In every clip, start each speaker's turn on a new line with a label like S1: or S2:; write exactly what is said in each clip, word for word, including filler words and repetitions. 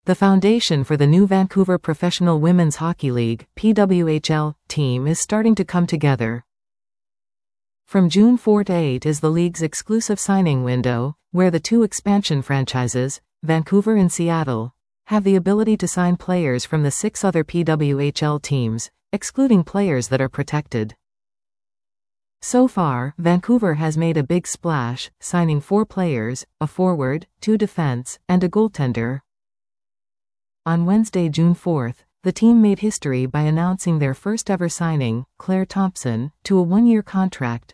S1: The foundation for the new Vancouver Professional Women's Hockey League (P W H L) team is starting to come together. From June fourth to eighth is the league's exclusive signing window, where the two expansion franchises, Vancouver and Seattle, have the ability to sign players from the six other P W H L teams, excluding players that are protected. So far, Vancouver has made a big splash, signing four players, a forward, two defense, and a goaltender. On Wednesday, June fourth, the team made history by announcing their first-ever signing, Claire Thompson, to a one-year contract.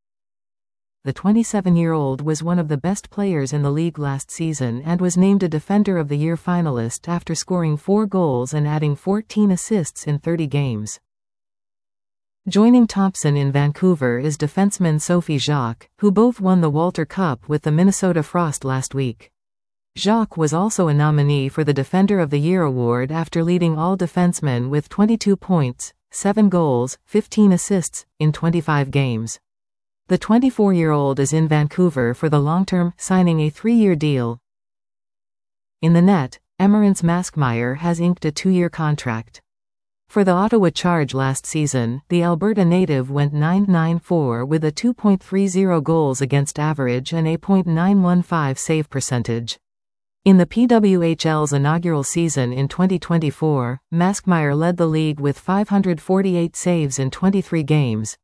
S1: The twenty-seven-year-old was one of the best players in the league last season and was named a Defender of the Year finalist after scoring four goals and adding fourteen assists in thirty games. Joining Thompson in Vancouver is defenseman Sophie Jacques, who both won the Walter Cup with the Minnesota Frost last week. Jacques was also a nominee for the Defender of the Year award after leading all defensemen with twenty-two points, seven goals, fifteen assists, in twenty-five games. The twenty-four-year-old is in Vancouver for the long term, signing a three-year deal. In the net, Emerance Maskmeyer has inked a two-year contract. For the Ottawa Charge last season, the Alberta native went nine nine four with a two point three zero goals against average and a point nine one five save percentage. In the P W H L's inaugural season in twenty twenty-four, Maskmeyer led the league with five hundred forty-eight saves in twenty-three games.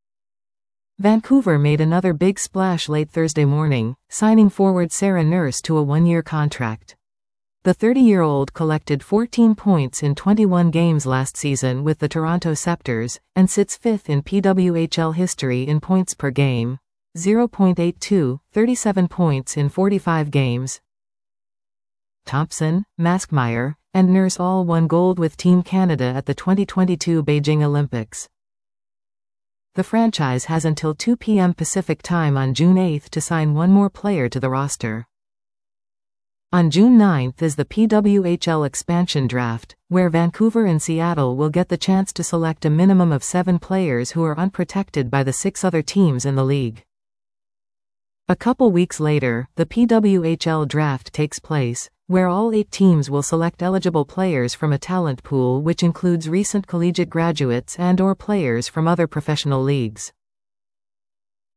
S1: Vancouver made another big splash late Thursday morning, signing forward Sarah Nurse to a one-year contract. The thirty-year-old collected fourteen points in twenty-one games last season with the Toronto Scepters, and sits fifth in P W H L history in points per game, zero point eight two, thirty-seven points in forty-five games. Thompson, Maskmeyer, and Nurse all won gold with Team Canada at the twenty twenty-two Beijing Olympics. The franchise has until two p m Pacific Time on June eighth to sign one more player to the roster. On June ninth is the P W H L expansion draft, where Vancouver and Seattle will get the chance to select a minimum of seven players who are unprotected by the six other teams in the league. A couple weeks later, the P W H L draft takes place, where all eight teams will select eligible players from a talent pool which includes recent collegiate graduates and/or players from other professional leagues.